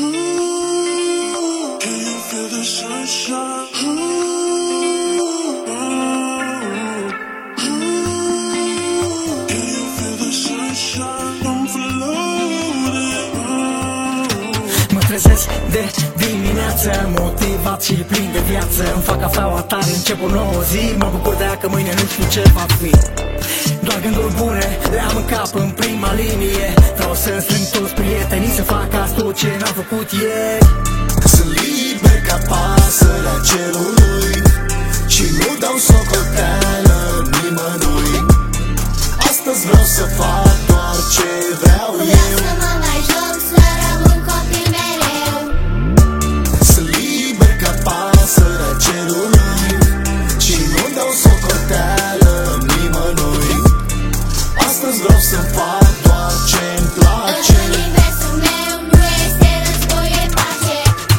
Mă trezesc de dimineață, motivat și plin de viață. Îmi fac cafeaua tare, încep o nouă zi. Mă bucur de ea că mâine nu știu ce va fi. Doar gânduri bune le am în cap în prima linie. Vreau să strâng toți prietenii să fac azi tot ce n-am făcut ieri. Sunt liber ca pasărea cerului și nu dau socoteală nimănui. Astăzi vreau să fac doar ce vreau eu. Să mă mai joc, să rămân copil mereu. Sunt liber ca pasărea cerului și nu dau socoteală nimănui. Astăzi vreau să fac doar ce-mi place. În universul meu nu este război, e pace.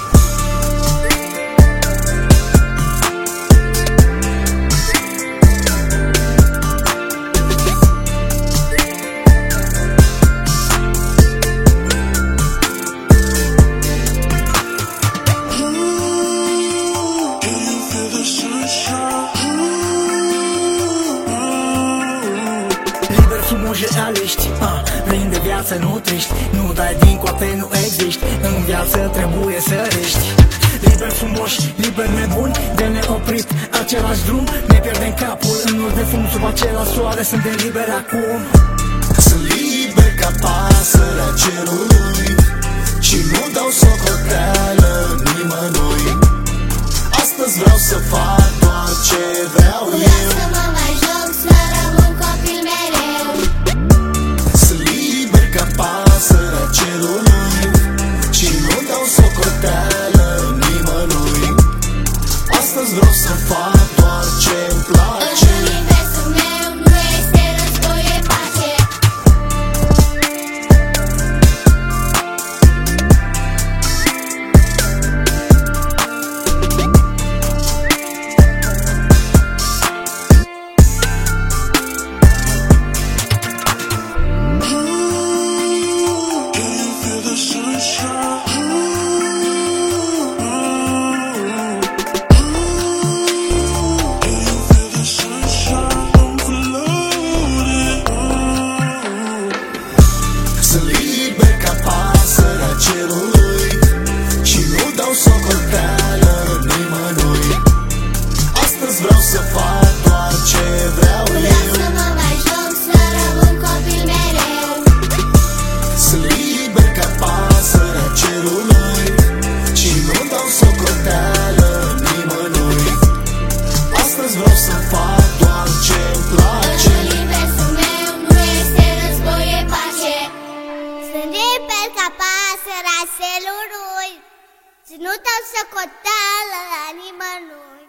Liber, frumos și realiști, plin de viață, nu triști. Nu dai din coate, nu existi. În viață trebuie să riști. Liber, frumoși, liber, nebuni, de neoprit același drum. Ne pierdem capul în ur de fum sub același soare. Suntem liberi acum. Sunt liber ca pasărea cerului și nu dau socoteală nimănui. Astăzi vreau să fac doar ce vreau eu. Să mă mai joc, să rămân copil mereu. Sunt liber ca pasărea cerului și nu dau socoteală nimănui. Astăzi vreau să fac doar ce-mi place. În universul meu nu este război, e pace. Sunt liber ca pasărea cerului și nu dau socoteală nimănui. Astăzi vreau să fac doar ce vreau eu. Să mă mai joc, să rămân copil mereu. Sunt liber ca pasărea cerului și nu dau socoteală nimănui. Astăzi vreau să fac doar ce-mi place. În universul meu nu este război, e pace. Sunt liber ca pasărea celului și nu dau socoteală la nimănui.